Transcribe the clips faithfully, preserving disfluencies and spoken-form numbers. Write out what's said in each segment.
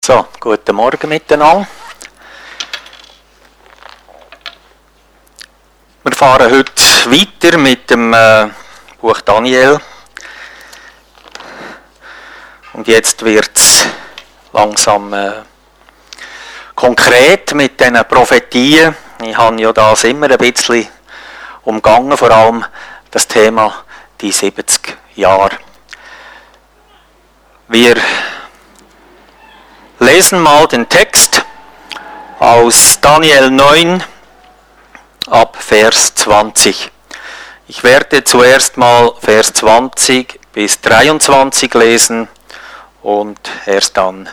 So, guten Morgen miteinander. Wir fahren heute weiter mit dem äh, Buch Daniel. Und jetzt wird es langsam äh, konkret mit diesen Prophetien. Ich habe ja das immer ein bisschen umgangen, vor allem das Thema die siebzig Jahre. Wir lesen mal den Text aus Daniel neun ab Vers zwanzig. Ich werde zuerst mal Vers zwanzig bis dreiundzwanzig lesen und erst dann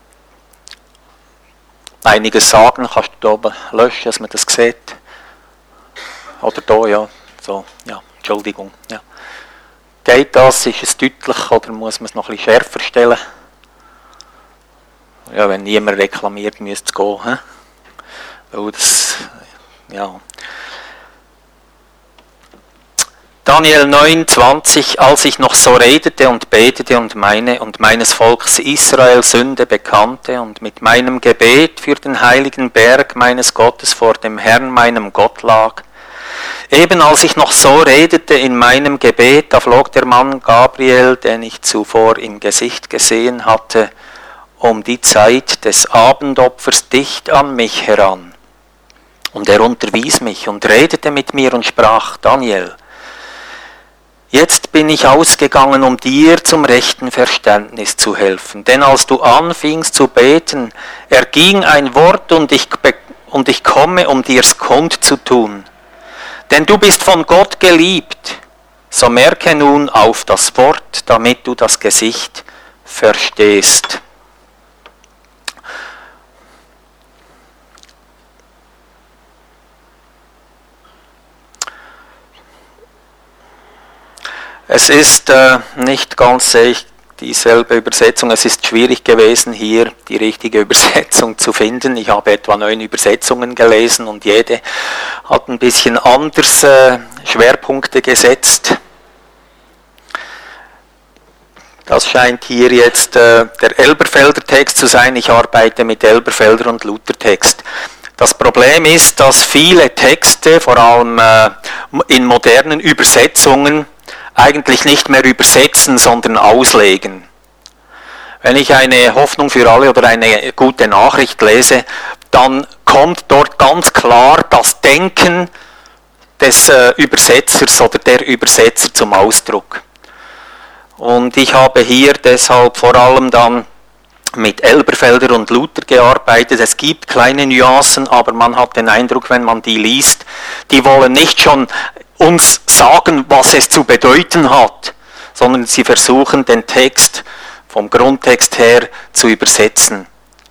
einiges sagen. Kannst du da oben löschen, dass man das sieht? Oder da, ja. So, ja, Entschuldigung. Ja. Geht das? Ist es deutlich oder muss man es noch ein bisschen schärfer stellen? Ja, wenn niemand reklamiert, müsste es gehen. He? Weil das, ja. Daniel neun, zwanzig. Als ich noch so redete und betete und meine und meines Volkes Israel Sünde bekannte und mit meinem Gebet für den heiligen Berg meines Gottes vor dem Herrn meinem Gott lag, eben als ich noch so redete in meinem Gebet, da flog der Mann Gabriel, den ich zuvor im Gesicht gesehen hatte, um die Zeit des Abendopfers dicht an mich heran. Und er unterwies mich und redete mit mir und sprach: Daniel, jetzt bin ich ausgegangen, um dir zum rechten Verständnis zu helfen. Denn als du anfingst zu beten, erging ein Wort und ich, und ich komme, um dir's kund zu tun. Denn du bist von Gott geliebt. So merke nun auf das Wort, damit du das Gesicht verstehst. Es ist äh, nicht ganz echt dieselbe Übersetzung. Es ist schwierig gewesen, hier die richtige Übersetzung zu finden. Ich habe etwa neun Übersetzungen gelesen und jede hat ein bisschen anders äh, Schwerpunkte gesetzt. Das scheint hier jetzt äh, der Elberfelder Text zu sein. Ich arbeite mit Elberfelder und Luther-Text. Das Problem ist, dass viele Texte, vor allem äh, in modernen Übersetzungen, eigentlich nicht mehr übersetzen, sondern auslegen. Wenn ich eine Hoffnung für alle oder eine gute Nachricht lese, dann kommt dort ganz klar das Denken des äh, Übersetzers oder der Übersetzer zum Ausdruck. Und ich habe hier deshalb vor allem dann mit Elberfelder und Luther gearbeitet. Es gibt kleine Nuancen, aber man hat den Eindruck, wenn man die liest, die wollen nicht schon uns sagen, was es zu bedeuten hat, sondern sie versuchen, den Text vom Grundtext her zu übersetzen.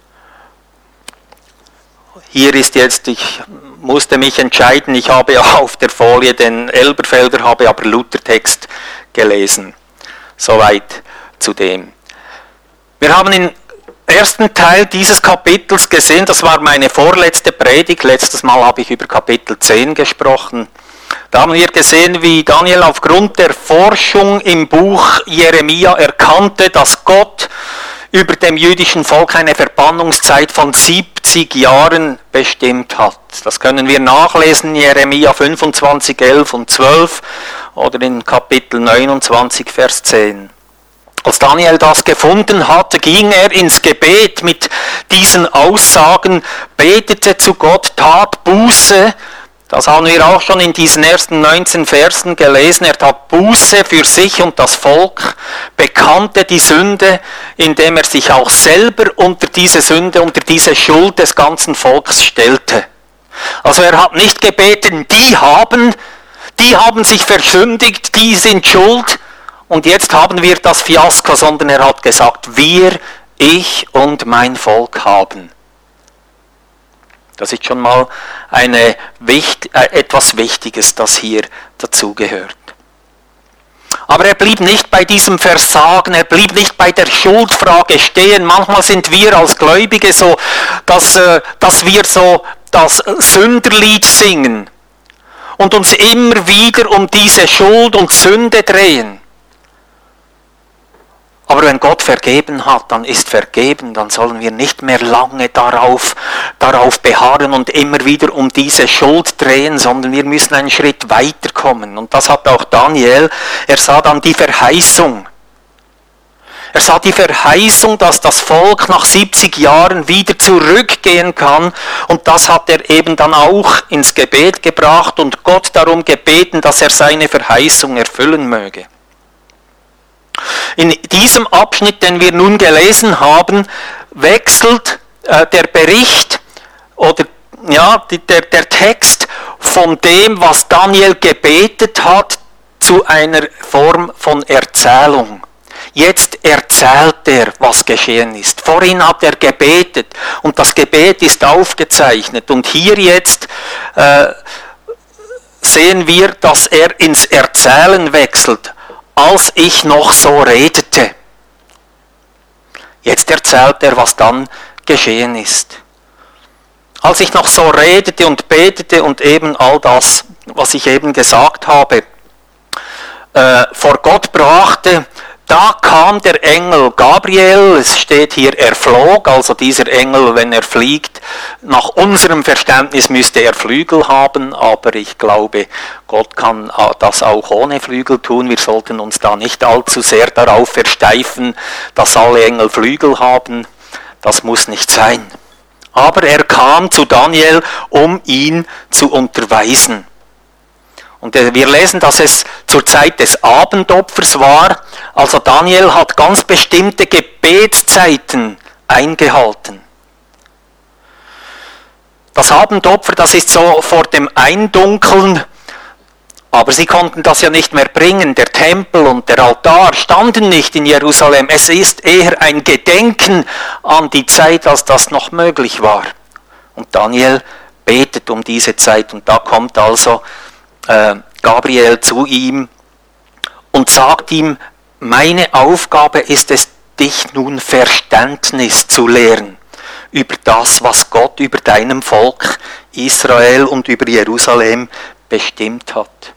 Hier ist jetzt, ich musste mich entscheiden, ich habe auf der Folie den Elberfelder, habe aber Luther-Text gelesen. Soweit zu dem. Wir haben im ersten Teil dieses Kapitels gesehen, das war meine vorletzte Predigt, letztes Mal habe ich über Kapitel zehn gesprochen. Da haben wir gesehen, wie Daniel aufgrund der Forschung im Buch Jeremia erkannte, dass Gott über dem jüdischen Volk eine Verbannungszeit von siebzig Jahren bestimmt hat. Das können wir nachlesen in Jeremia fünfundzwanzig, elf und zwölf oder in Kapitel neunundzwanzig, Vers zehn. Als Daniel das gefunden hatte, ging er ins Gebet mit diesen Aussagen, betete zu Gott, tat Buße. Das haben wir auch schon in diesen ersten neunzehn Versen gelesen. Er tat Buße für sich und das Volk, bekannte die Sünde, indem er sich auch selber unter diese Sünde, unter diese Schuld des ganzen Volkes stellte. Also er hat nicht gebeten, die haben, die haben sich versündigt, die sind schuld und jetzt haben wir das Fiasko, sondern er hat gesagt, wir, ich und mein Volk haben. Das ist schon mal eine, äh, etwas Wichtiges, das hier dazugehört. Aber er blieb nicht bei diesem Versagen, er blieb nicht bei der Schuldfrage stehen. Manchmal sind wir als Gläubige so, dass, äh, dass wir so das Sünderlied singen und uns immer wieder um diese Schuld und Sünde drehen. Aber wenn Gott vergeben hat, dann ist vergeben, dann sollen wir nicht mehr lange darauf, darauf beharren und immer wieder um diese Schuld drehen, sondern wir müssen einen Schritt weiterkommen. Und das hat auch Daniel, er sah dann die Verheißung. Er sah die Verheißung, dass das Volk nach siebzig Jahren wieder zurückgehen kann, und das hat er eben dann auch ins Gebet gebracht und Gott darum gebeten, dass er seine Verheißung erfüllen möge. In diesem Abschnitt, den wir nun gelesen haben, wechselt äh, der Bericht oder ja, der, der Text von dem, was Daniel gebetet hat, zu einer Form von Erzählung. Jetzt erzählt er, was geschehen ist. Vorhin hat er gebetet und das Gebet ist aufgezeichnet. Und hier jetzt äh, sehen wir, dass er ins Erzählen wechselt. Als ich noch so redete. Jetzt erzählt er, was dann geschehen ist. Als ich noch so redete und betete und eben all das, was ich eben gesagt habe, äh, vor Gott brachte, da kam der Engel Gabriel, es steht hier, er flog, also dieser Engel, wenn er fliegt, nach unserem Verständnis müsste er Flügel haben, aber ich glaube, Gott kann das auch ohne Flügel tun. Wir sollten uns da nicht allzu sehr darauf versteifen, dass alle Engel Flügel haben. Das muss nicht sein. Aber er kam zu Daniel, um ihn zu unterweisen. Und wir lesen, dass es zur Zeit des Abendopfers war. Also Daniel hat ganz bestimmte Gebetszeiten eingehalten. Das Abendopfer, das ist so vor dem Eindunkeln, aber sie konnten das ja nicht mehr bringen. Der Tempel und der Altar standen nicht in Jerusalem. Es ist eher ein Gedenken an die Zeit, als das noch möglich war. Und Daniel betet um diese Zeit und da kommt also Gabriel zu ihm und sagt ihm, meine Aufgabe ist es, dich nun Verständnis zu lehren über das, was Gott über deinem Volk Israel und über Jerusalem bestimmt hat.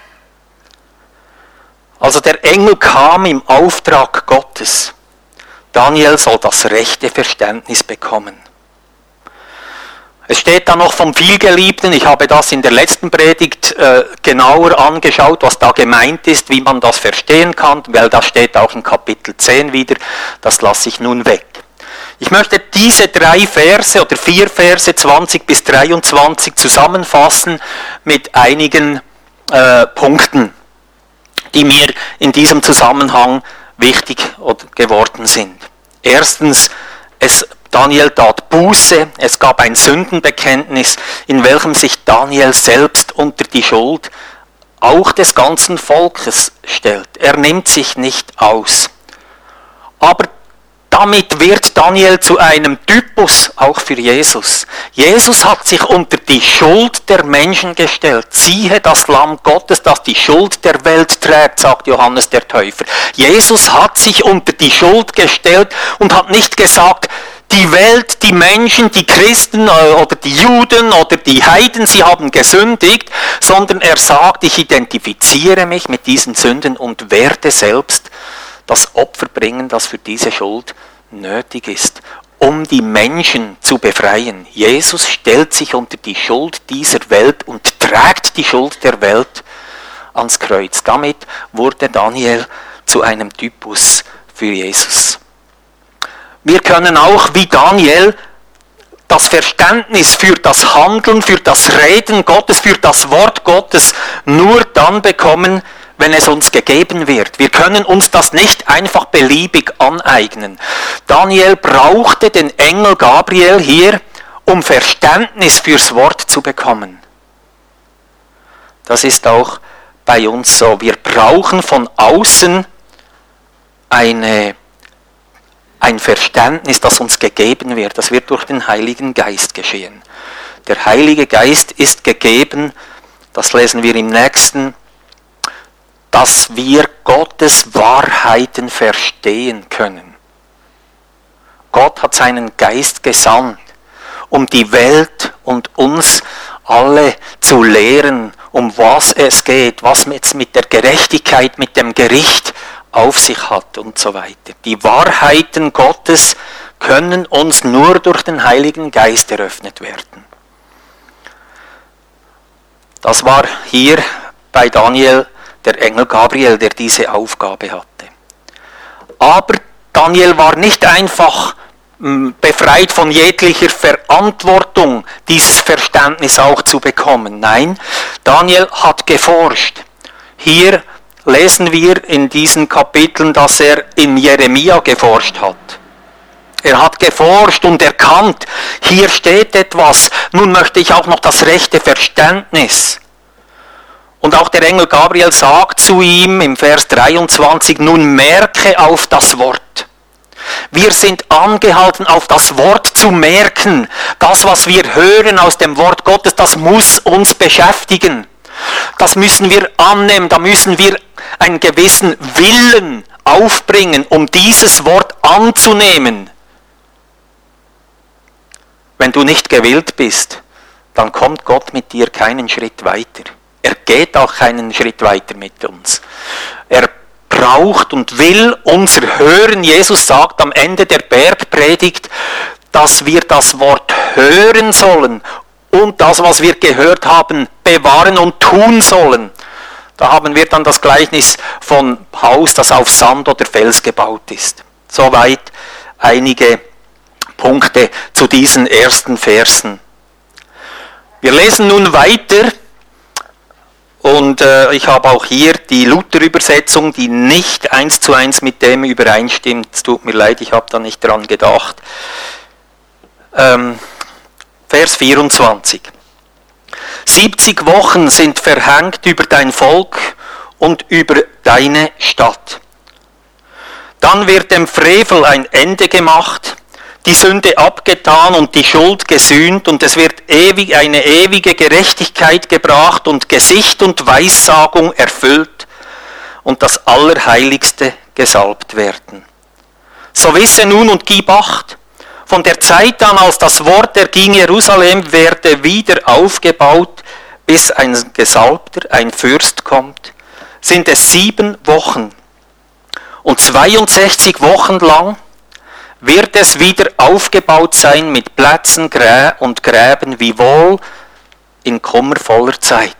Also der Engel kam im Auftrag Gottes. Daniel soll das rechte Verständnis bekommen. Es steht da noch vom Vielgeliebten, ich habe das in der letzten Predigt äh, genauer angeschaut, was da gemeint ist, wie man das verstehen kann, weil das steht auch in Kapitel zehn wieder, das lasse ich nun weg. Ich möchte diese drei Verse oder vier Verse zwanzig bis dreiundzwanzig zusammenfassen mit einigen äh, Punkten, die mir in diesem Zusammenhang wichtig geworden sind. Erstens, es Daniel tat Buße, es gab ein Sündenbekenntnis, in welchem sich Daniel selbst unter die Schuld auch des ganzen Volkes stellt. Er nimmt sich nicht aus. Aber damit wird Daniel zu einem Typus auch für Jesus. Jesus hat sich unter die Schuld der Menschen gestellt. Siehe das Lamm Gottes, das die Schuld der Welt trägt, sagt Johannes der Täufer. Jesus hat sich unter die Schuld gestellt und hat nicht gesagt, die Welt, die Menschen, die Christen oder die Juden oder die Heiden, sie haben gesündigt, sondern er sagt, ich identifiziere mich mit diesen Sünden und werde selbst das Opfer bringen, das für diese Schuld nötig ist, um die Menschen zu befreien. Jesus stellt sich unter die Schuld dieser Welt und trägt die Schuld der Welt ans Kreuz. Damit wurde Daniel zu einem Typus für Jesus. Wir können auch wie Daniel das Verständnis für das Handeln, für das Reden Gottes, für das Wort Gottes nur dann bekommen, wenn es uns gegeben wird. Wir können uns das nicht einfach beliebig aneignen. Daniel brauchte den Engel Gabriel hier, um Verständnis fürs Wort zu bekommen. Das ist auch bei uns so. Wir brauchen von außen eine Ein Verständnis, das uns gegeben wird, das wird durch den Heiligen Geist geschehen. Der Heilige Geist ist gegeben, das lesen wir im nächsten, dass wir Gottes Wahrheiten verstehen können. Gott hat seinen Geist gesandt, um die Welt und uns alle zu lehren, um was es geht, was jetzt mit der Gerechtigkeit, mit dem Gericht auf sich hat und so weiter. Die Wahrheiten Gottes können uns nur durch den Heiligen Geist eröffnet werden. Das war hier bei Daniel der Engel Gabriel, der diese Aufgabe hatte. Aber Daniel war nicht einfach befreit von jeglicher Verantwortung, dieses Verständnis auch zu bekommen. Nein, Daniel hat geforscht. Hier lesen wir in diesen Kapiteln, dass er in Jeremia geforscht hat. Er hat geforscht und erkannt, hier steht etwas, nun möchte ich auch noch das rechte Verständnis. Und auch der Engel Gabriel sagt zu ihm im Vers dreiundzwanzig, nun merke auf das Wort. Wir sind angehalten, auf das Wort zu merken. Das, was wir hören aus dem Wort Gottes, das muss uns beschäftigen. Das müssen wir annehmen, da müssen wir einen gewissen Willen aufbringen, um dieses Wort anzunehmen. Wenn du nicht gewillt bist, dann kommt Gott mit dir keinen Schritt weiter. Er geht auch keinen Schritt weiter mit uns. Er braucht und will unser Hören. Jesus sagt am Ende der Bergpredigt, dass wir das Wort hören sollen und das, was wir gehört haben, bewahren und tun sollen. Da haben wir dann das Gleichnis von Haus, das auf Sand oder Fels gebaut ist. Soweit einige Punkte zu diesen ersten Versen. Wir lesen nun weiter. Und äh, ich habe auch hier die Luther-Übersetzung, die nicht eins zu eins mit dem übereinstimmt. Es tut mir leid, ich habe da nicht dran gedacht. Ähm, Vers vierundzwanzig. siebzig Wochen sind verhängt über dein Volk und über deine Stadt. Dann wird dem Frevel ein Ende gemacht, die Sünde abgetan und die Schuld gesühnt, und es wird ewig eine ewige Gerechtigkeit gebracht und Gesicht und Weissagung erfüllt und das Allerheiligste gesalbt werden. So wisse nun und gib Acht, von der Zeit an, als das Wort erging, Jerusalem werde wieder aufgebaut, bis ein Gesalbter, ein Fürst kommt, sind es sieben Wochen. Und zweiundsechzig Wochen lang wird es wieder aufgebaut sein mit Plätzen und Gräben, wiewohl in kummervoller Zeit.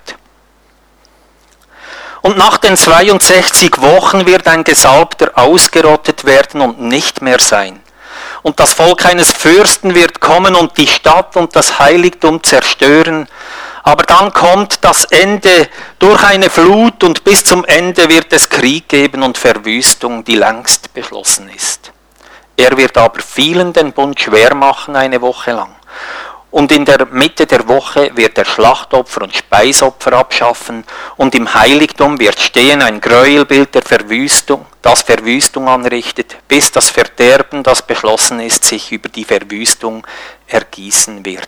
Und nach den zweiundsechzig Wochen wird ein Gesalbter ausgerottet werden und nicht mehr sein. Und das Volk eines Fürsten wird kommen und die Stadt und das Heiligtum zerstören. Aber dann kommt das Ende durch eine Flut und bis zum Ende wird es Krieg geben und Verwüstung, die längst beschlossen ist. Er wird aber vielen den Bund schwer machen eine Woche lang. Und in der Mitte der Woche wird er Schlachtopfer und Speisopfer abschaffen und im Heiligtum wird stehen ein Gräuelbild der Verwüstung, das Verwüstung anrichtet, bis das Verderben, das beschlossen ist, sich über die Verwüstung ergießen wird.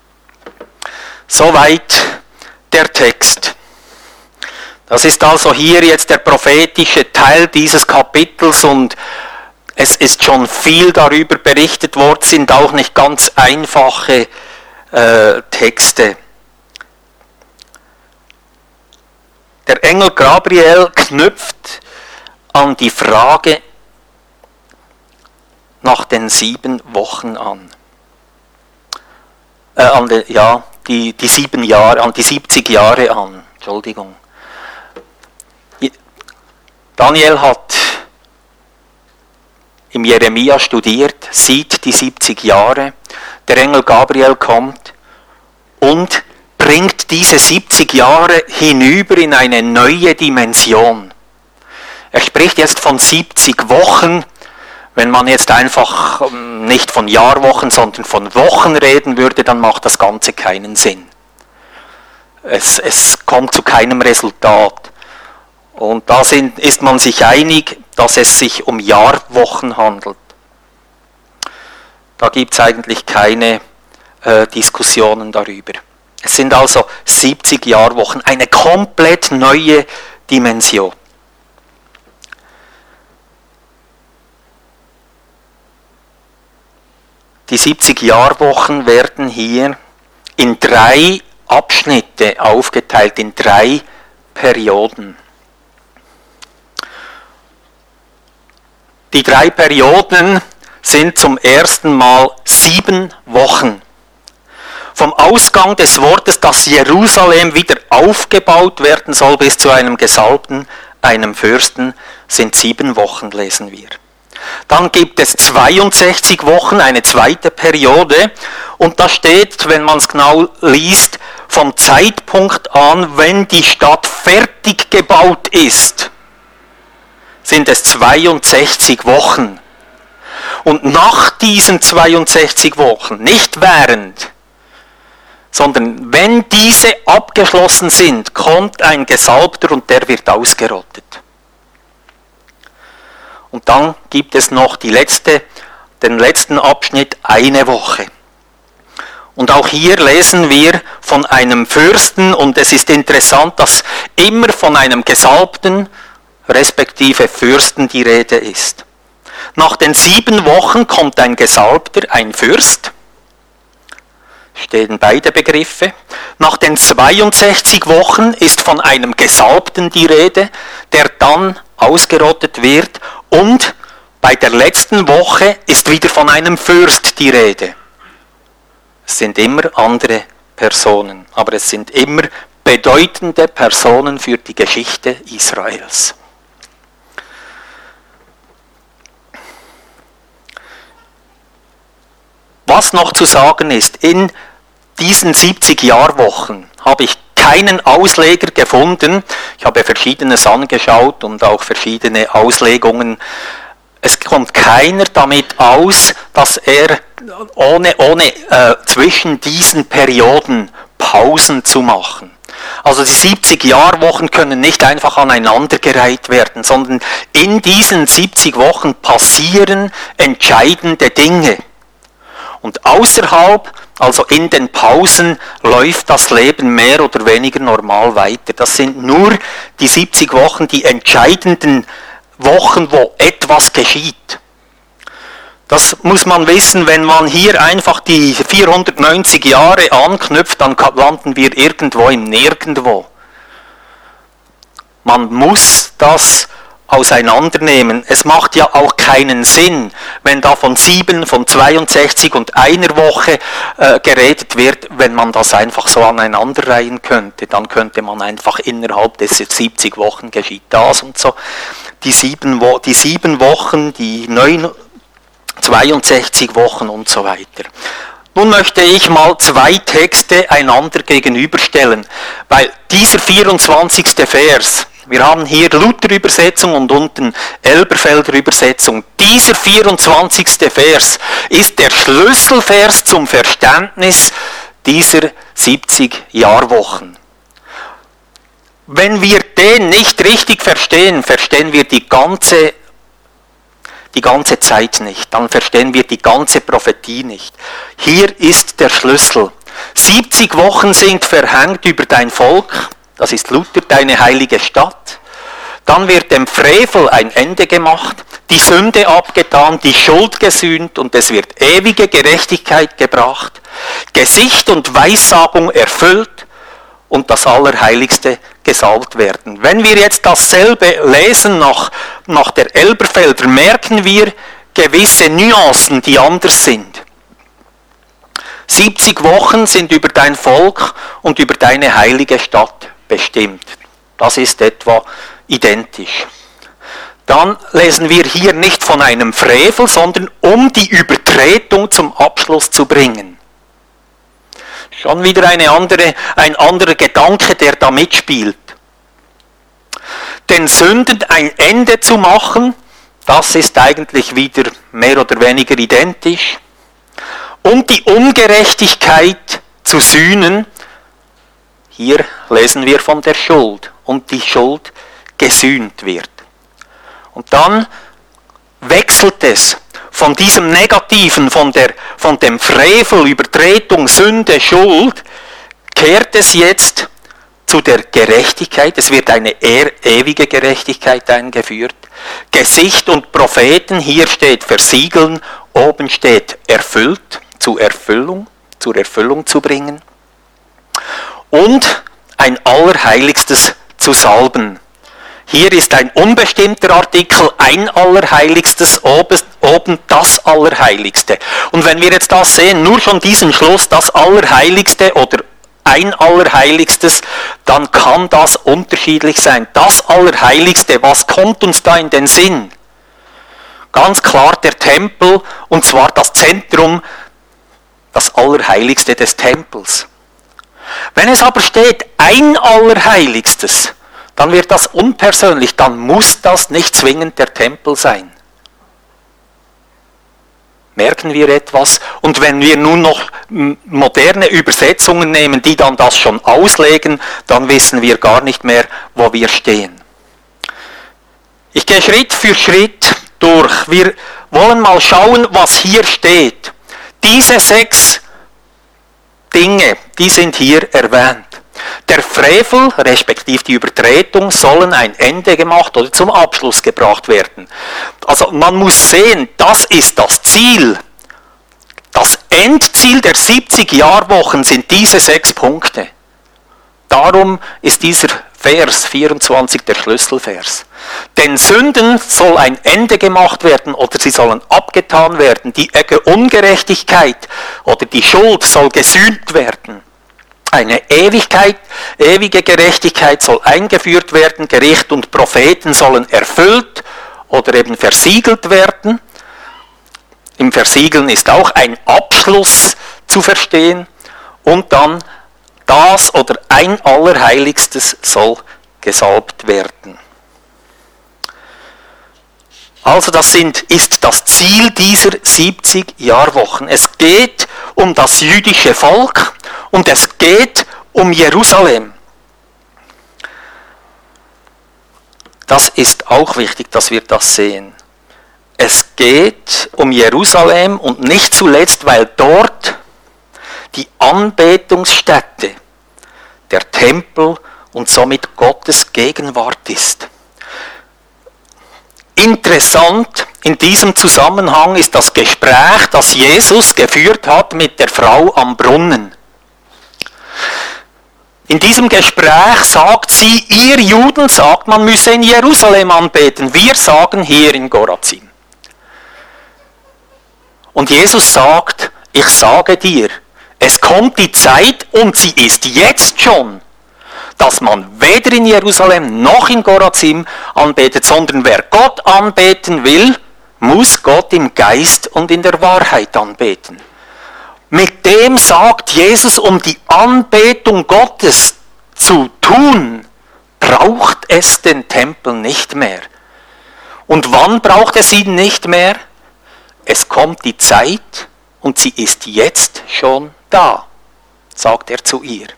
Soweit der Text. Das ist also hier jetzt der prophetische Teil dieses Kapitels und es ist schon viel darüber berichtet worden, sind auch nicht ganz einfache äh, Texte. Der Engel Gabriel knüpft an die Frage nach den sieben Wochen an. Äh, an die, ja, die, die sieben Jahre, an die siebzig Jahre an. Entschuldigung. Daniel hat im Jeremia studiert, sieht die siebzig Jahre, der Engel Gabriel kommt und bringt diese siebzig Jahre hinüber in eine neue Dimension. Er spricht jetzt von siebzig Wochen, wenn man jetzt einfach nicht von Jahrwochen, sondern von Wochen reden würde, dann macht das Ganze keinen Sinn. Es, es kommt zu keinem Resultat. Und da sind, ist man sich einig, dass es sich um Jahrwochen handelt. Da gibt es eigentlich keine äh, Diskussionen darüber. Es sind also siebzig Jahrwochen, eine komplett neue Dimension. Die siebzig Jahrwochen werden hier in drei Abschnitte aufgeteilt, in drei Perioden. Die drei Perioden sind zum ersten Mal sieben Wochen. Vom Ausgang des Wortes, dass Jerusalem wieder aufgebaut werden soll bis zu einem Gesalbten, einem Fürsten, sind sieben Wochen, lesen wir. Dann gibt es zweiundsechzig Wochen, eine zweite Periode, und da steht, wenn man es genau liest, vom Zeitpunkt an, wenn die Stadt fertig gebaut ist, sind es zweiundsechzig Wochen. Und nach diesen zweiundsechzig Wochen, nicht während, sondern wenn diese abgeschlossen sind, kommt ein Gesalbter und der wird ausgerottet. Und dann gibt es noch die letzte, den letzten Abschnitt, eine Woche. Und auch hier lesen wir von einem Fürsten, und es ist interessant, dass immer von einem Gesalbten, respektive Fürsten, die Rede ist. Nach den sieben Wochen kommt ein Gesalbter, ein Fürst, stehen beide Begriffe. Nach den zweiundsechzig Wochen ist von einem Gesalbten die Rede, der dann ausgerottet wird, und bei der letzten Woche ist wieder von einem Fürst die Rede. Es sind immer andere Personen, aber es sind immer bedeutende Personen für die Geschichte Israels. Was noch zu sagen ist, in diesen siebzig Jahrwochen habe ich keinen Ausleger gefunden. Ich habe Verschiedenes angeschaut und auch verschiedene Auslegungen. Es kommt keiner damit aus, dass er ohne, ohne äh, zwischen diesen Perioden Pausen zu machen. Also die siebzig Jahrwochen können nicht einfach aneinandergereiht werden, sondern in diesen siebzig Wochen passieren entscheidende Dinge. Und außerhalb, also in den Pausen, läuft das Leben mehr oder weniger normal weiter. Das sind nur die siebzig Wochen, die entscheidenden Wochen, wo etwas geschieht. Das muss man wissen, wenn man hier einfach die vierhundertneunzig Jahre anknüpft, dann landen wir irgendwo im Nirgendwo. Man muss das auseinandernehmen. Es macht ja auch keinen Sinn, wenn da von sieben, von zweiundsechzig und einer Woche äh, geredet wird, wenn man das einfach so aneinanderreihen könnte. Dann könnte man einfach innerhalb des siebzig Wochen geschieht das und so. Die sieben, Wo- die sieben Wochen, die neun, zweiundsechzig Wochen und so weiter. Nun möchte ich mal zwei Texte einander gegenüberstellen, weil dieser vierundzwanzigste Vers, wir haben hier Luther-Übersetzung und unten Elberfelder Übersetzung. Dieser vierundzwanzigste Vers ist der Schlüsselvers zum Verständnis dieser siebzig Jahrwochen. Wenn wir den nicht richtig verstehen, verstehen wir die ganze, die ganze Zeit nicht. Dann verstehen wir die ganze Prophetie nicht. Hier ist der Schlüssel. siebzig Wochen sind verhängt über dein Volk. Das ist Luther, deine heilige Stadt. Dann wird dem Frevel ein Ende gemacht, die Sünde abgetan, die Schuld gesühnt und es wird ewige Gerechtigkeit gebracht, Gesicht und Weissagung erfüllt und das Allerheiligste gesalbt werden. Wenn wir jetzt dasselbe lesen nach, nach der Elberfelder, merken wir gewisse Nuancen, die anders sind. siebzig Wochen sind über dein Volk und über deine heilige Stadt bestimmt. Das ist etwa identisch. Dann lesen wir hier nicht von einem Frevel, sondern um die Übertretung zum Abschluss zu bringen. Schon wieder eine andere, ein anderer Gedanke, der da mitspielt. Den Sünden ein Ende zu machen, das ist eigentlich wieder mehr oder weniger identisch. Und die Ungerechtigkeit zu sühnen, hier lesen wir von der Schuld und die Schuld gesühnt wird. Und dann wechselt es von diesem Negativen, von, der, von dem Frevel, Übertretung, Sünde, Schuld, kehrt es jetzt zu der Gerechtigkeit. Es wird eine ewige Gerechtigkeit eingeführt. Gesicht und Propheten, hier steht versiegeln, oben steht erfüllt, zur Erfüllung, zur Erfüllung zu bringen. Und ein Allerheiligstes zu salben. Hier ist ein unbestimmter Artikel, ein Allerheiligstes, oben das Allerheiligste. Und wenn wir jetzt das sehen, nur schon diesen Schluss, das Allerheiligste oder ein Allerheiligstes, dann kann das unterschiedlich sein. Das Allerheiligste, was kommt uns da in den Sinn? Ganz klar der Tempel, und zwar das Zentrum, das Allerheiligste des Tempels. Wenn es aber steht, ein Allerheiligstes, dann wird das unpersönlich, dann muss das nicht zwingend der Tempel sein. Merken wir etwas? Und wenn wir nun noch moderne Übersetzungen nehmen, die dann das schon auslegen, dann wissen wir gar nicht mehr, wo wir stehen. Ich gehe Schritt für Schritt durch. Wir wollen mal schauen, was hier steht. Diese sechs Dinge, die sind hier erwähnt. Der Frevel, respektive die Übertretung, sollen ein Ende gemacht oder zum Abschluss gebracht werden. Also man muss sehen, das ist das Ziel. Das Endziel der siebzig Jahrwochen sind diese sechs Punkte. Darum ist dieser Vers vierundzwanzig der Schlüsselvers. Den Sünden soll ein Ende gemacht werden oder sie sollen abgetan werden. Die Ungerechtigkeit oder die Schuld soll gesühnt werden. Eine Ewigkeit, ewige Gerechtigkeit soll eingeführt werden. Gericht und Propheten sollen erfüllt oder eben versiegelt werden. Im Versiegeln ist auch ein Abschluss zu verstehen. Und dann das oder ein Allerheiligstes soll gesalbt werden. Also das sind, ist das Ziel dieser siebzig Jahrwochen. Es geht um das jüdische Volk und es geht um Jerusalem. Das ist auch wichtig, dass wir das sehen. Es geht um Jerusalem und nicht zuletzt, weil dort die Anbetungsstätte, der Tempel und somit Gottes Gegenwart ist. Interessant in diesem Zusammenhang ist das Gespräch, das Jesus geführt hat mit der Frau am Brunnen. In diesem Gespräch sagt sie, ihr Juden sagt, man müsse in Jerusalem anbeten. Wir sagen hier in Gorazim. Und Jesus sagt, ich sage dir, es kommt die Zeit und sie ist jetzt schon, dass man weder in Jerusalem noch in Gorazim anbetet, sondern wer Gott anbeten will, muss Gott im Geist und in der Wahrheit anbeten. Mit dem sagt Jesus, um die Anbetung Gottes zu tun, braucht es den Tempel nicht mehr. Und wann braucht es ihn nicht mehr? Es kommt die Zeit und sie ist jetzt schon da, sagt er zu ihr.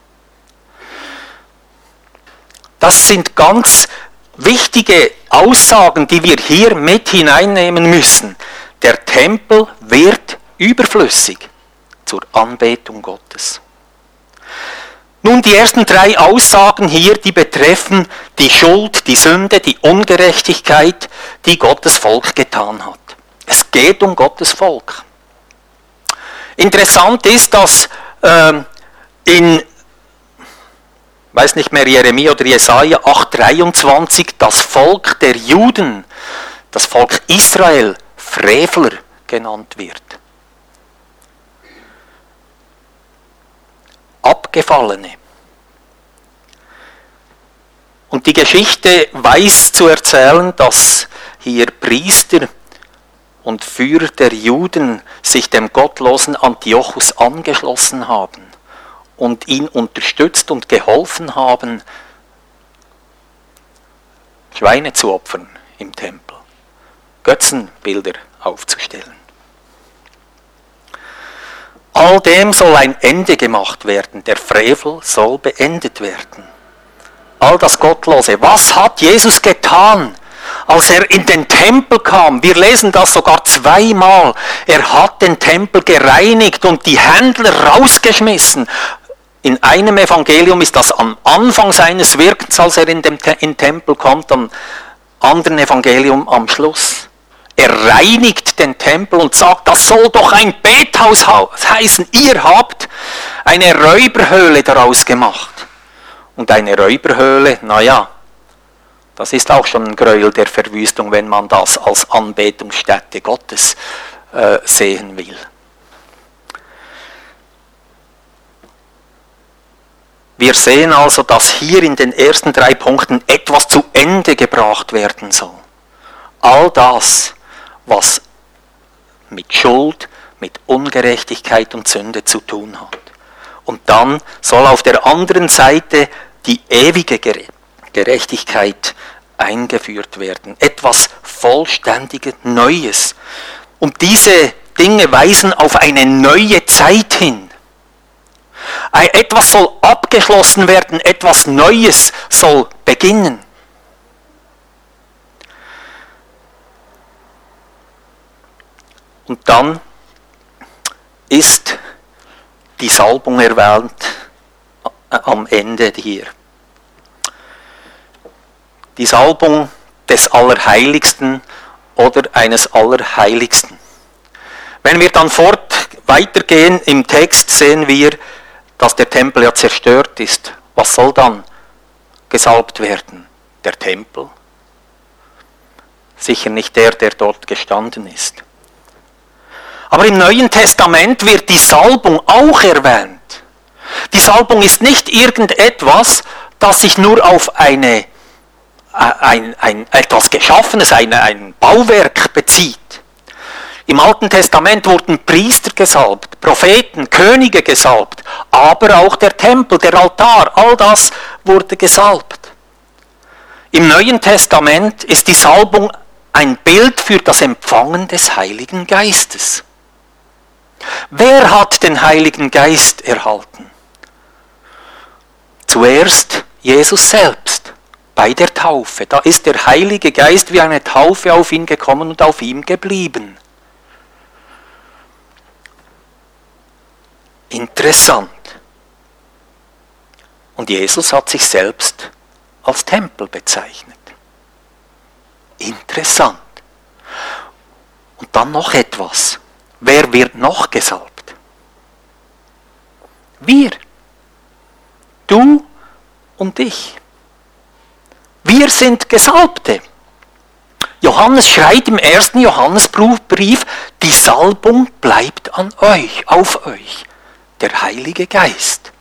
Das sind ganz wichtige Aussagen, die wir hier mit hineinnehmen müssen. Der Tempel wird überflüssig zur Anbetung Gottes. Nun, die ersten drei Aussagen hier, die betreffen die Schuld, die Sünde, die Ungerechtigkeit, die Gottes Volk getan hat. Es geht um Gottes Volk. Interessant ist, dass äh, in, weiß nicht mehr, Jeremia oder Jesaja acht dreiundzwanzig das Volk der Juden, das Volk Israel, Frevler genannt wird. Abgefallene. Und die Geschichte weiß zu erzählen, dass hier Priester und Führer der Juden sich dem gottlosen Antiochus angeschlossen haben und ihn unterstützt und geholfen haben, Schweine zu opfern im Tempel, Götzenbilder aufzustellen. All dem soll ein Ende gemacht werden, der Frevel soll beendet werden. All das Gottlose. Was hat Jesus getan, als er in den Tempel kam? Wir lesen das sogar zweimal. Er hat den Tempel gereinigt und die Händler rausgeschmissen. In einem Evangelium ist das am Anfang seines Wirkens, als er in den in Tempel kommt, am anderen Evangelium am Schluss. Er reinigt den Tempel und sagt, das soll doch ein Bethaus heißen. Ihr habt eine Räuberhöhle daraus gemacht. Und eine Räuberhöhle, naja, Das ist auch schon ein Gräuel der Verwüstung, wenn man das als Anbetungsstätte Gottes äh, sehen will. Wir sehen also, dass hier in den ersten drei Punkten etwas zu Ende gebracht werden soll. All das, was mit Schuld, mit Ungerechtigkeit und Sünde zu tun hat. Und dann soll auf der anderen Seite die ewige Gerechtigkeit eingeführt werden. Etwas vollständiges, Neues. Und diese Dinge weisen auf eine neue Zeit hin. Etwas soll abgeschlossen werden, etwas Neues soll beginnen. Und dann ist die Salbung erwähnt am Ende hier. Die Salbung des Allerheiligsten oder eines Allerheiligsten. Wenn wir dann fort weitergehen im Text, sehen wir, dass der Tempel ja zerstört ist. Was soll dann gesalbt werden? Der Tempel? Sicher nicht der, der dort gestanden ist. Aber im Neuen Testament wird die Salbung auch erwähnt. Die Salbung ist nicht irgendetwas, das sich nur auf eine, ein, ein, etwas Geschaffenes, ein, ein Bauwerk bezieht. Im Alten Testament wurden Priester gesalbt, Propheten, Könige gesalbt, aber auch der Tempel, der Altar, all das wurde gesalbt. Im Neuen Testament ist die Salbung ein Bild für das Empfangen des Heiligen Geistes. Wer hat den Heiligen Geist erhalten? Zuerst Jesus selbst, bei der Taufe. Da ist der Heilige Geist wie eine Taufe auf ihn gekommen und auf ihm geblieben. Interessant. Und Jesus hat sich selbst als Tempel bezeichnet. Interessant. Und dann noch etwas. Wer wird noch gesalbt? Wir. Du und ich. Wir sind Gesalbte. Johannes schreibt im ersten Johannesbrief, die Salbung bleibt an euch, auf euch. Der Heilige Geist.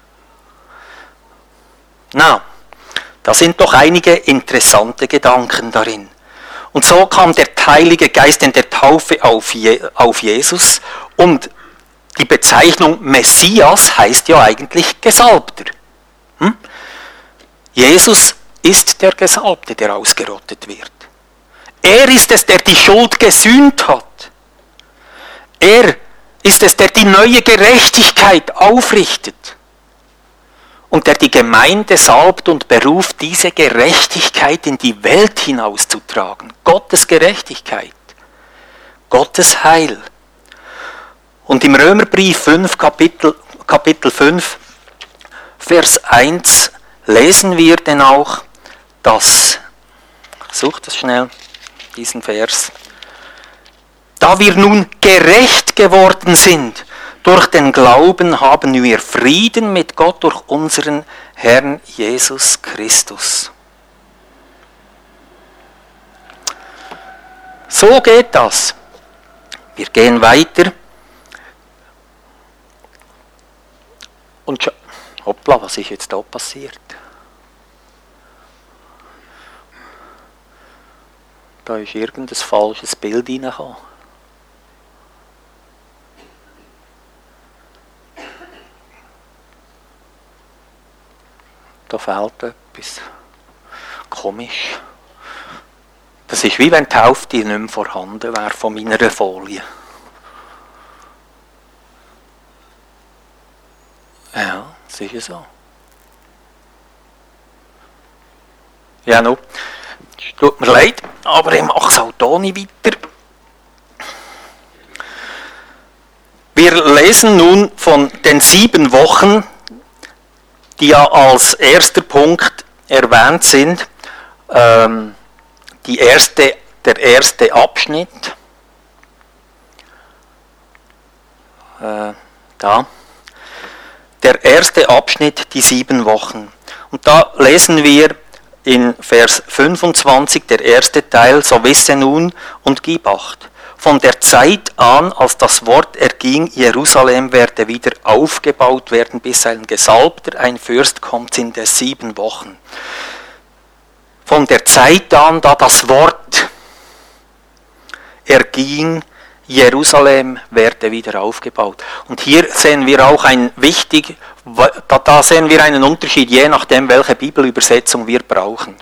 Na, da sind doch einige interessante Gedanken darin. Und so kam der Heilige Geist in der Taufe auf, Je- auf Jesus und die Bezeichnung Messias heißt ja eigentlich Gesalbter. Hm? Jesus ist der Gesalbte, der ausgerottet wird. Er ist es, der die Schuld gesühnt hat. Er ist es, der die neue Gerechtigkeit aufrichtet und der die Gemeinde salbt und beruft, diese Gerechtigkeit in die Welt hinauszutragen. Gottes Gerechtigkeit, Gottes Heil. Und im Römerbrief fünf, Kapitel, Kapitel fünf, Vers eins lesen wir denn auch, dass, sucht das schnell, diesen Vers, da wir nun gerecht geworden sind, durch den Glauben haben wir Frieden mit Gott durch unseren Herrn Jesus Christus. So geht das. Wir gehen weiter. Und scha- hoppla, was ist jetzt da passiert? Da ist irgendein falsches Bild reingekommen. Da fehlt etwas. Komisch. Das ist wie wenn die Hälfte nicht mehr vorhanden wäre von meiner Folie. Ja, das ist ja so. Ja, no. Tut mir leid, aber ich mache es halt ohne weiter. Wir lesen nun von den sieben Wochen, die ja als erster Punkt erwähnt sind. Ähm, die erste, der erste Abschnitt. Äh, da. Der erste Abschnitt, die sieben Wochen. Und da lesen wir in Vers fünfundzwanzig, der erste Teil, so wisse nun und gib Acht. Von der Zeit an, als das Wort erging, Jerusalem werde wieder aufgebaut werden, bis ein Gesalbter, ein Fürst kommt, sind es sieben Wochen. Von der Zeit an, da das Wort erging, Jerusalem werde wieder aufgebaut. Und hier sehen wir auch ein wichtig, da sehen wir einen Unterschied, je nachdem, welche Bibelübersetzung wir brauchen.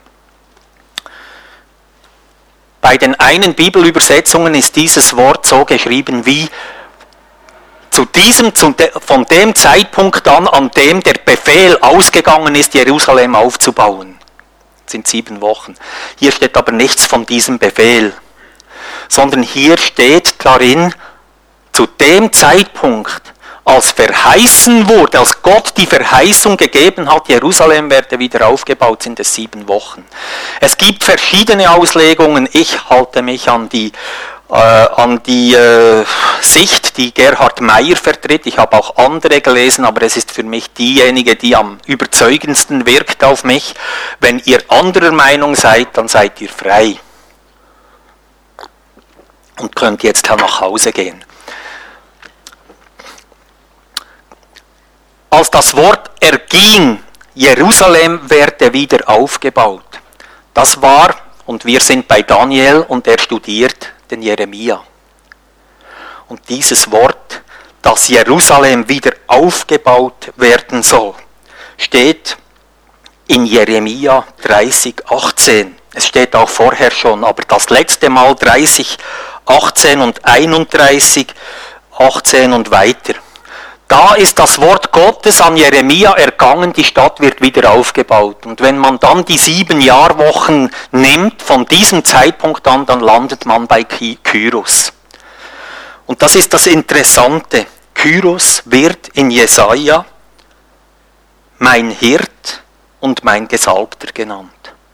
Bei den einen Bibelübersetzungen ist dieses Wort so geschrieben wie zu diesem, zu de, von dem Zeitpunkt an, an dem der Befehl ausgegangen ist, Jerusalem aufzubauen. Das sind sieben Wochen. Hier steht aber nichts von diesem Befehl, sondern hier steht darin, zu dem Zeitpunkt, als verheißen wurde, als Gott die Verheißung gegeben hat, Jerusalem werde wieder aufgebaut, sind es sieben Wochen. Es gibt verschiedene Auslegungen, ich halte mich an die, äh, an die äh, Sicht, die Gerhard Meyer vertritt. Ich habe auch andere gelesen, aber es ist für mich diejenige, die am überzeugendsten wirkt auf mich. Wenn ihr anderer Meinung seid, dann seid ihr frei und könnt jetzt nach Hause gehen. Als das Wort erging, Jerusalem werde wieder aufgebaut. Das war, und wir sind bei Daniel und er studiert den Jeremia. Und dieses Wort, dass Jerusalem wieder aufgebaut werden soll, steht in Jeremia dreißig, achtzehn. Es steht auch vorher schon, aber das letzte Mal dreißig, achtzehn und einunddreißig, achtzehn und weiter. Da ist das Wort Gottes an Jeremia ergangen, die Stadt wird wieder aufgebaut. Und wenn man dann die sieben Jahrwochen nimmt, von diesem Zeitpunkt an, dann landet man bei Kyros. Und das ist das Interessante. Kyros wird in Jesaja mein Hirt und mein Gesalbter genannt.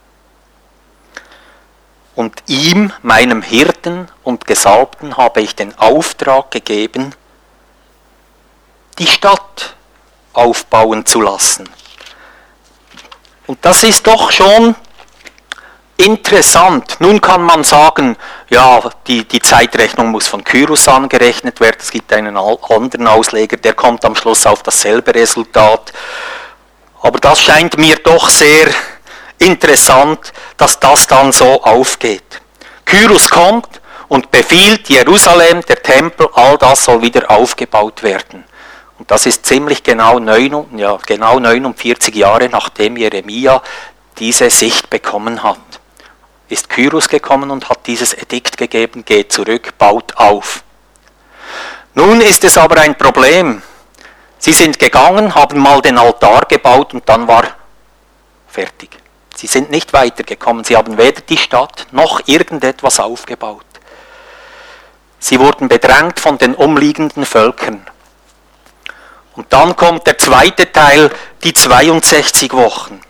Und ihm, meinem Hirten und Gesalbten, habe ich den Auftrag gegeben, die Stadt aufbauen zu lassen. Und das ist doch schon interessant. Nun kann man sagen, ja, die, die Zeitrechnung muss von Kyros angerechnet werden. Es gibt einen anderen Ausleger, der kommt am Schluss auf dasselbe Resultat. Aber das scheint mir doch sehr interessant, dass das dann so aufgeht. Kyros kommt und befiehlt, Jerusalem, der Tempel, all das soll wieder aufgebaut werden. Und das ist ziemlich genau, neun, ja, genau neunundvierzig Jahre, nachdem Jeremia diese Sicht bekommen hat. Ist Kyros gekommen und hat dieses Edikt gegeben, geht zurück, baut auf. Nun ist es aber ein Problem. Sie sind gegangen, haben mal den Altar gebaut und dann war fertig. Sie sind nicht weitergekommen, sie haben weder die Stadt noch irgendetwas aufgebaut. Sie wurden bedrängt von den umliegenden Völkern. Und dann kommt der zweite Teil, die zweiundsechzig Wochen.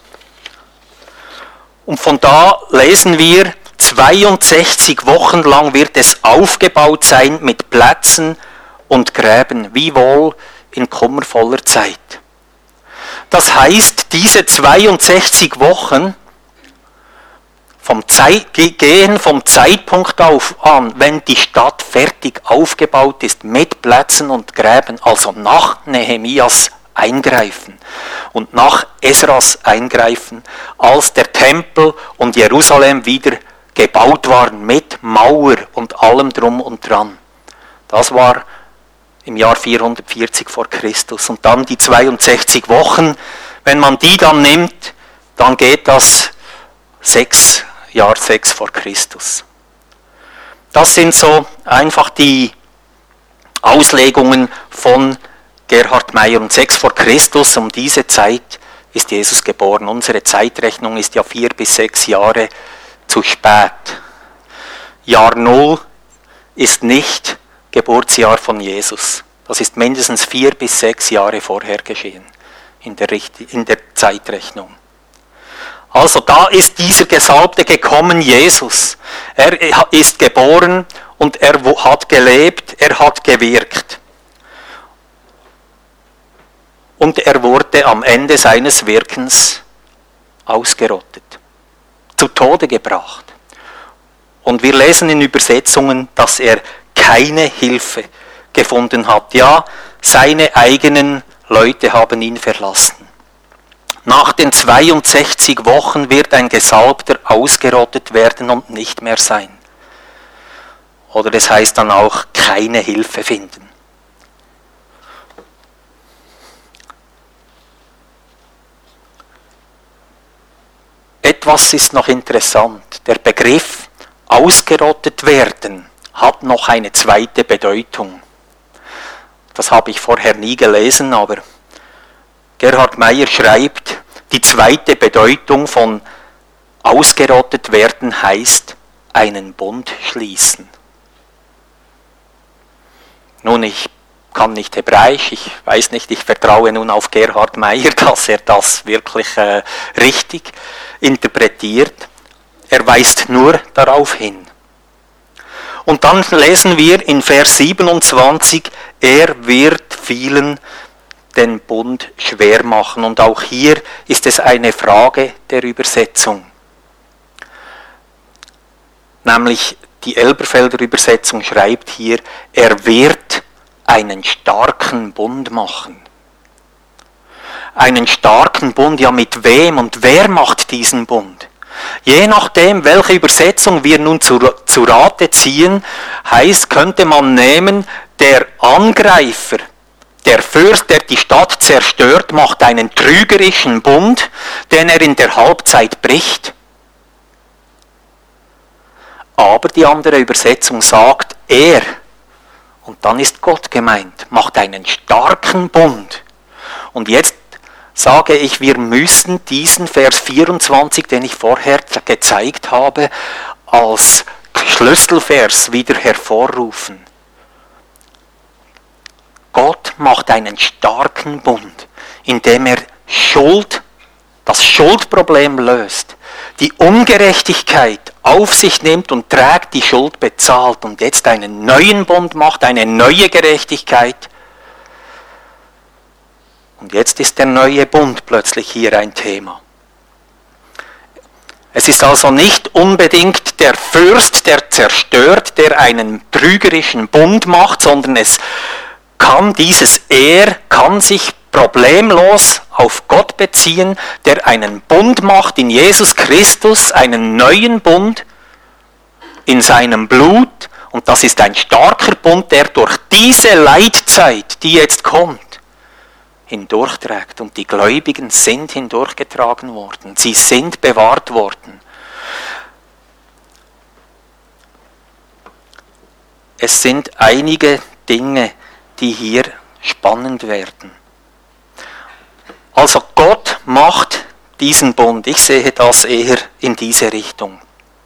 Und von da lesen wir, zweiundsechzig Wochen lang wird es aufgebaut sein mit Plätzen und Gräben, wie wohl in kummervoller Zeit. Das heißt, diese zweiundsechzig Wochen vom Zeit, gehen vom Zeitpunkt auf an, wenn die Stadt fertig aufgebaut ist mit Plätzen und Gräben, also nach Nehemias Eingreifen und nach Esras Eingreifen, als der Tempel und Jerusalem wieder gebaut waren mit Mauer und allem drum und dran. Das war im Jahr vierhundertvierzig vor Christus. Und dann die zweiundsechzig Wochen, wenn man die dann nimmt, dann geht das sechs Jahr sechs vor Christus. Das sind so einfach die Auslegungen von Gerhard Meyer. Und sechs vor Christus, um diese Zeit ist Jesus geboren. Unsere Zeitrechnung ist ja vier bis sechs Jahre zu spät. Jahr null ist nicht Geburtsjahr von Jesus. Das ist mindestens vier bis sechs Jahre vorher geschehen in der, in der Zeitrechnung. Also da ist dieser Gesalbte gekommen, Jesus. Er ist geboren und er hat gelebt, er hat gewirkt. Und er wurde am Ende seines Wirkens ausgerottet. Tode gebracht. Und wir lesen in Übersetzungen, dass er keine Hilfe gefunden hat. Ja, seine eigenen Leute haben ihn verlassen. Nach den zweiundsechzig Wochen wird ein Gesalbter ausgerottet werden und nicht mehr sein. Oder es heißt dann auch, keine Hilfe finden. Etwas ist noch interessant. Der Begriff ausgerottet werden hat noch eine zweite Bedeutung. Das habe ich vorher nie gelesen, aber Gerhard Meyer schreibt, die zweite Bedeutung von ausgerottet werden heißt, einen Bund schließen. Nun, ich kann nicht Hebräisch, ich weiß nicht, ich vertraue nun auf Gerhard Meyer, dass er das wirklich äh, richtig interpretiert. Er weist nur darauf hin. Und dann lesen wir in Vers siebenundzwanzig, er wird vielen den Bund schwer machen. Und auch hier ist es eine Frage der Übersetzung. Nämlich die Elberfelder Übersetzung schreibt hier, er wird einen starken Bund machen. Einen starken Bund, ja mit wem und wer macht diesen Bund? Je nachdem, welche Übersetzung wir nun zu, zu Rate ziehen, heißt, könnte man nehmen, der Angreifer, der Fürst, der die Stadt zerstört, macht einen trügerischen Bund, den er in der Halbzeit bricht. Aber die andere Übersetzung sagt, er, und dann ist Gott gemeint, macht einen starken Bund. Und jetzt sage ich, wir müssen diesen Vers vierundzwanzig, den ich vorher gezeigt habe, als Schlüsselvers wieder hervorrufen. Gott macht einen starken Bund, indem er Schuld, das Schuldproblem löst, die Ungerechtigkeit auf sich nimmt und trägt, die Schuld bezahlt und jetzt einen neuen Bund macht, eine neue Gerechtigkeit. Und jetzt ist der neue Bund plötzlich hier ein Thema. Es ist also nicht unbedingt der Fürst, der zerstört, der einen trügerischen Bund macht, sondern es kann dieses Er, kann sich problemlos auf Gott beziehen, der einen Bund macht in Jesus Christus, einen neuen Bund in seinem Blut. Und das ist ein starker Bund, der durch diese Leidzeit, die jetzt kommt, hindurchträgt. Und die Gläubigen sind hindurchgetragen worden. Sie sind bewahrt worden. Es sind einige Dinge, die hier spannend werden. Also Gott macht diesen Bund. Ich sehe das eher in diese Richtung.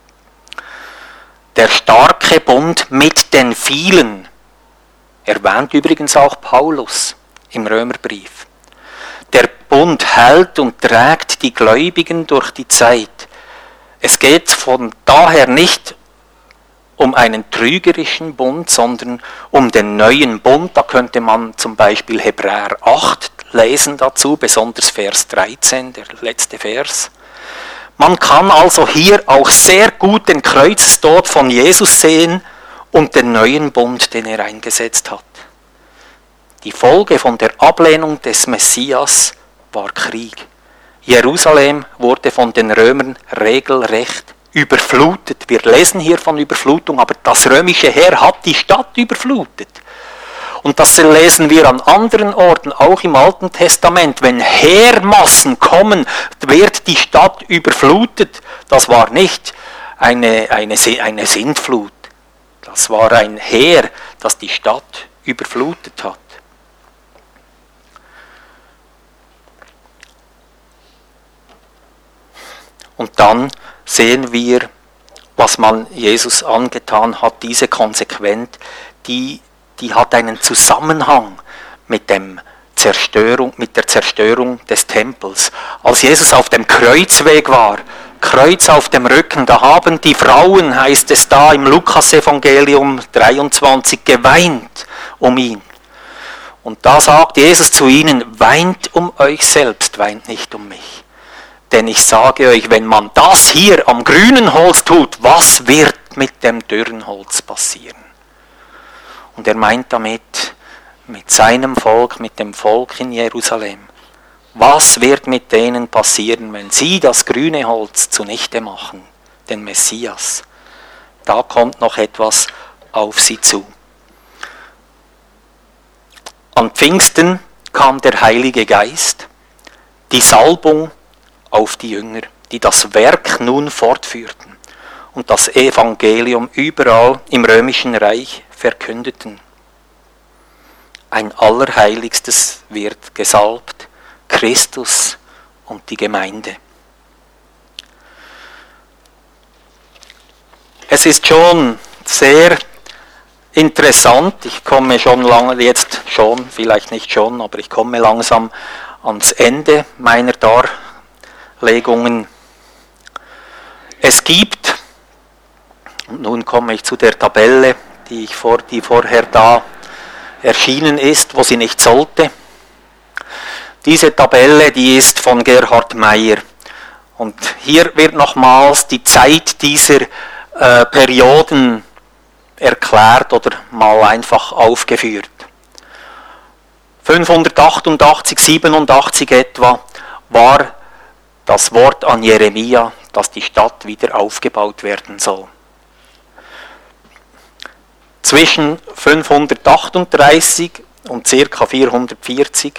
Der starke Bund mit den vielen, erwähnt übrigens auch Paulus im Römerbrief. Der Bund hält und trägt die Gläubigen durch die Zeit. Es geht von daher nicht um einen trügerischen Bund, sondern um den neuen Bund. Da könnte man zum Beispiel Hebräer acht lesen dazu, besonders Vers dreizehn, der letzte Vers. Man kann also hier auch sehr gut den Kreuzestod von Jesus sehen und den neuen Bund, den er eingesetzt hat. Die Folge von der Ablehnung des Messias war Krieg. Jerusalem wurde von den Römern regelrecht überflutet. Wir lesen hier von Überflutung, aber das römische Heer hat die Stadt überflutet. Und das lesen wir an anderen Orten, auch im Alten Testament. Wenn Heermassen kommen, wird die Stadt überflutet. Das war nicht eine, eine, eine Sintflut. Das war ein Heer, das die Stadt überflutet hat. Und dann sehen wir, was man Jesus angetan hat, diese Konsequenz, die, die hat einen Zusammenhang mit, dem Zerstörung, mit der Zerstörung des Tempels. Als Jesus auf dem Kreuzweg war, Kreuz auf dem Rücken, da haben die Frauen, heißt es da im Lukas-Evangelium dreiundzwanzig, geweint um ihn. Und da sagt Jesus zu ihnen, weint um euch selbst, weint nicht um mich. Denn ich sage euch, wenn man das hier am grünen Holz tut, was wird mit dem dürren Holz passieren? Und er meint damit, mit seinem Volk, mit dem Volk in Jerusalem, was wird mit denen passieren, wenn sie das grüne Holz zunichte machen, den Messias? Da kommt noch etwas auf sie zu. An Pfingsten kam der Heilige Geist, die Salbung auf die Jünger, die das Werk nun fortführten und das Evangelium überall im römischen Reich verkündeten. Ein Allerheiligstes wird gesalbt, Christus und die Gemeinde. Es ist schon sehr interessant, ich komme schon lange, jetzt schon, vielleicht nicht schon, aber ich komme langsam ans Ende meiner Darlegungen. Es gibt, und nun komme ich zu der Tabelle, die, ich vor, die vorher da erschienen ist, wo sie nicht sollte. Diese Tabelle, die ist von Gerhard Meyer. Und hier wird nochmals die Zeit dieser äh, Perioden erklärt oder mal einfach aufgeführt. fünfhundertachtundachtzig, siebenundachtzig etwa war das Wort an Jeremia, dass die Stadt wieder aufgebaut werden soll. Zwischen fünfhundertachtunddreißig und ca. vierhundertvierzig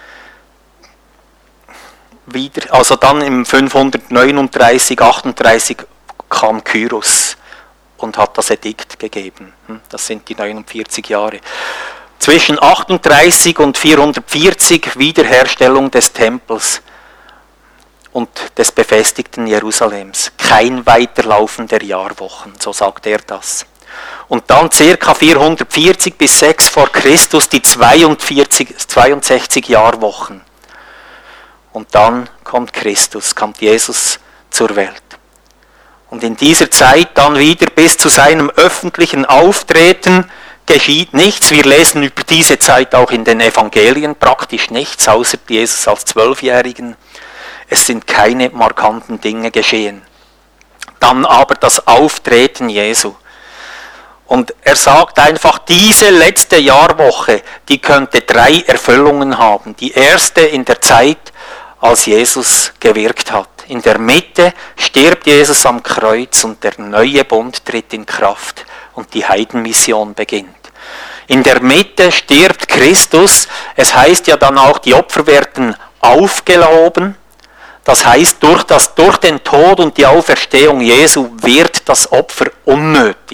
wieder, also dann im fünfhundertneununddreißig, achtunddreißig kam Kyros und hat das Edikt gegeben. Das sind die neunundvierzig Jahre. Zwischen achtunddreißig und vierhundertvierzig Wiederherstellung des Tempels und des befestigten Jerusalems. Kein Weiterlaufen der Jahrwochen, so sagt er das. Und dann ca. vierhundertvierzig bis sechs vor Christus die zweiundvierzig, zweiundsechzig Jahrwochen. Und dann kommt Christus, kommt Jesus zur Welt. Und in dieser Zeit dann wieder bis zu seinem öffentlichen Auftreten geschieht nichts. Wir lesen über diese Zeit auch in den Evangelien praktisch nichts, außer Jesus als Zwölfjährigen. Es sind keine markanten Dinge geschehen. Dann aber das Auftreten Jesu. Und er sagt einfach, diese letzte Jahrwoche, die könnte drei Erfüllungen haben. Die erste in der Zeit, als Jesus gewirkt hat. In der Mitte stirbt Jesus am Kreuz und der neue Bund tritt in Kraft und die Heidenmission beginnt. In der Mitte stirbt Christus, es heißt ja dann auch, die Opfer werden aufgehoben. Das heißt, durch, das, durch den Tod und die Auferstehung Jesu wird das Opfer unnötig.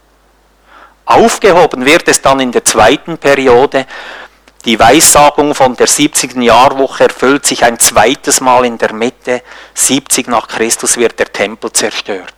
Aufgehoben wird es dann in der zweiten Periode. Die Weissagung von der siebzigsten Jahrwoche erfüllt sich ein zweites Mal in der Mitte. siebzig nach Christus wird der Tempel zerstört.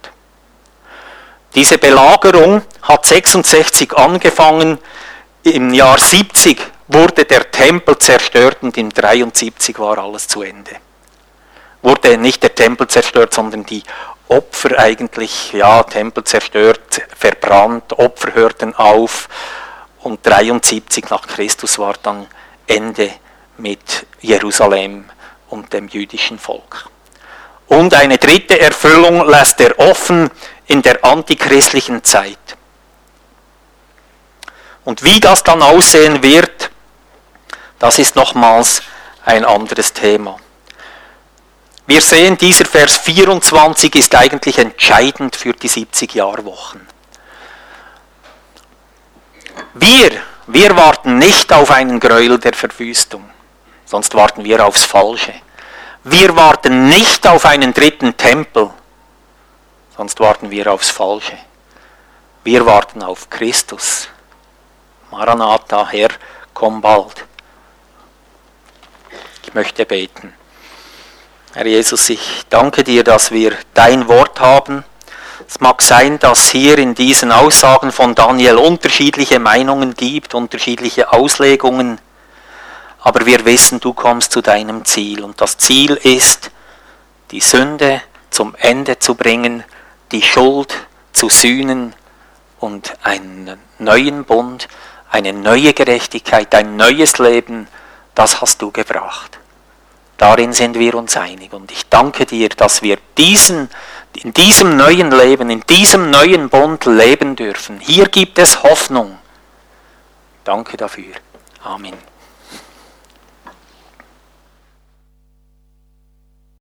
Diese Belagerung hat sechsundsechzig angefangen. Im Jahr siebzig wurde der Tempel zerstört und im dreiundsiebzig war alles zu Ende. Wurde nicht der Tempel zerstört, sondern die Opfer eigentlich, ja, Tempel zerstört, verbrannt, Opfer hörten auf. Und dreiundsiebzig nach Christus war dann Ende mit Jerusalem und dem jüdischen Volk. Und eine dritte Erfüllung lässt er offen in der antichristlichen Zeit. Und wie das dann aussehen wird, das ist nochmals ein anderes Thema. Wir sehen, dieser Vers vierundzwanzig ist eigentlich entscheidend für die siebzig Jahrwochen. Wir, wir warten nicht auf einen Gräuel der Verwüstung, sonst warten wir aufs Falsche. Wir warten nicht auf einen dritten Tempel, sonst warten wir aufs Falsche. Wir warten auf Christus. Maranatha, Herr, komm bald. Ich möchte beten. Herr Jesus, ich danke dir, dass wir dein Wort haben. Es mag sein, dass hier in diesen Aussagen von Daniel unterschiedliche Meinungen gibt, unterschiedliche Auslegungen, aber wir wissen, du kommst zu deinem Ziel und das Ziel ist, die Sünde zum Ende zu bringen, die Schuld zu sühnen und einen neuen Bund, eine neue Gerechtigkeit, ein neues Leben, das hast du gebracht. Darin sind wir uns einig. Und ich danke dir, dass wir diesen, in diesem neuen Leben, in diesem neuen Bund leben dürfen. Hier gibt es Hoffnung. Danke dafür. Amen.